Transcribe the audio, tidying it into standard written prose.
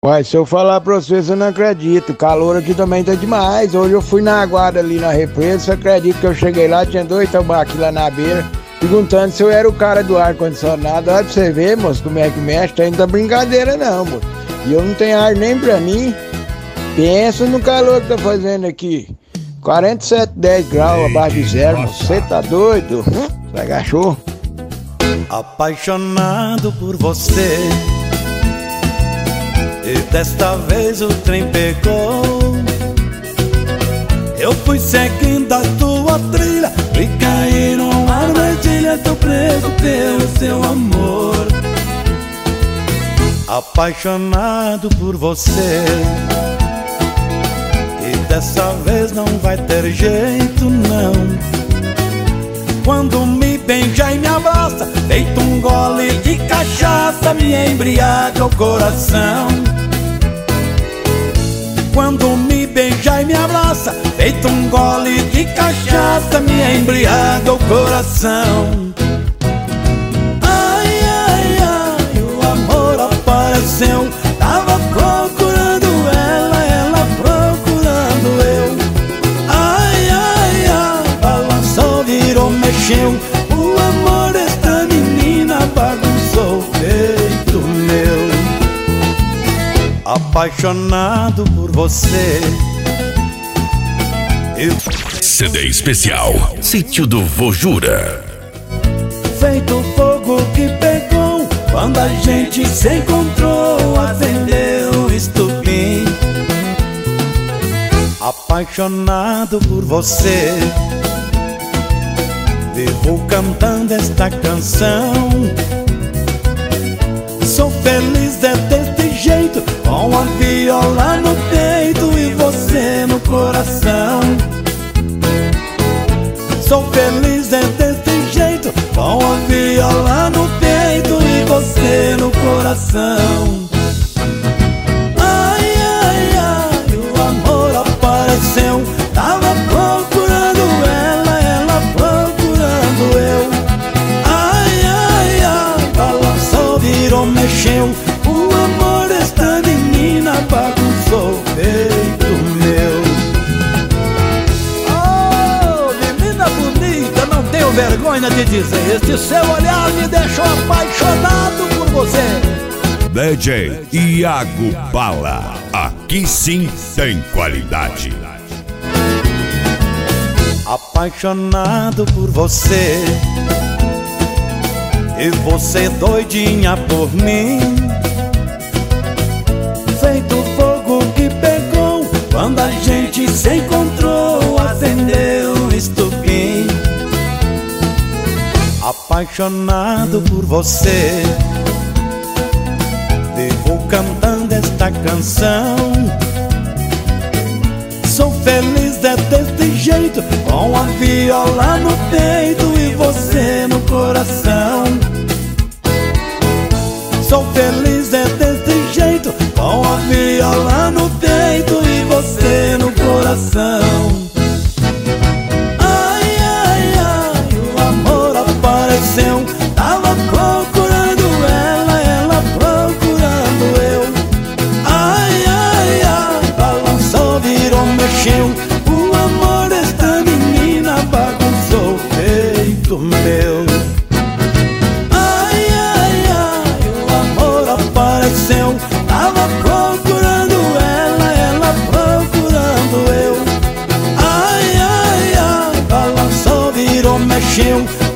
Uai, se eu falar pra vocês, eu não acredito. O calor aqui também tá demais. Hoje eu fui na Aguada ali na represa. Você acredita que eu cheguei lá, tinha 2 tambaquis lá na beira, perguntando se eu era o cara do ar-condicionado. Olha pra você ver, moço, como é que mexe. Tá indo da brincadeira não, moço. E eu não tenho ar nem pra mim. Pensa no calor que tá fazendo aqui. 47, 10 graus abaixo de zero, moço. Você tá doido? Você agachou? Apaixonado por você, e desta vez o trem pegou. Eu fui seguindo a tua trilha e caí numa armadilha. Tô preso pelo seu amor. Apaixonado por você, e dessa vez não vai ter jeito não. Quando me beija e me abraça, feito um gole de cachaça, me embriaga o coração. Quando me beija e me abraça, feito um gole de cachaça, me embriaga o coração. Ai, ai, ai, o amor apareceu. Tava procurando ela, ela procurando eu. Ai, ai, ai, balançou, virou, mexeu. O amor desta menina bagunçou o peito meu. Apaixonado por você. CD especial Sítio do Vojura. Feito fogo que pegou quando a gente se encontrou, acendeu o estupim. Apaixonado por você, vivo cantando esta canção. Sou feliz é deste jeito, com a viola no peito e você no coração. Sou feliz é deste jeito, com a viola no peito e você no coração. Ai, ai, ai, o amor apareceu. Tava procurando ela, ela procurando eu. Ai, ai, ai, balançou, virou, mexeu. O amor desta menina bagunçou o peito meu. Oh, menina bonita, não tenho vergonha de dizer, este seu olhar me deixou apaixonado por você. DJ Iago Bala, aqui sim tem qualidade. Apaixonado por você, e você doidinha por mim. Feito fogo que pegou quando a gente se encontrou, acendeu o estupim. Apaixonado por você, vivo cantando esta canção. Sou feliz é deste jeito, com a viola no peito e você no coração. Sou feliz é deste jeito, com a viola no peito e você no coração. Ai, ai, ai, o amor apareceu. Tava procurando ela, ela procurando eu. Ai, ai, ai, balançou, virou, mexeu. O amor desta menina bagunçou o peito meu. Ai, ai, ai, o amor apareceu. Tava procurando ela, ela procurando eu. Ai, ai, ai, balançou, virou, mexeu.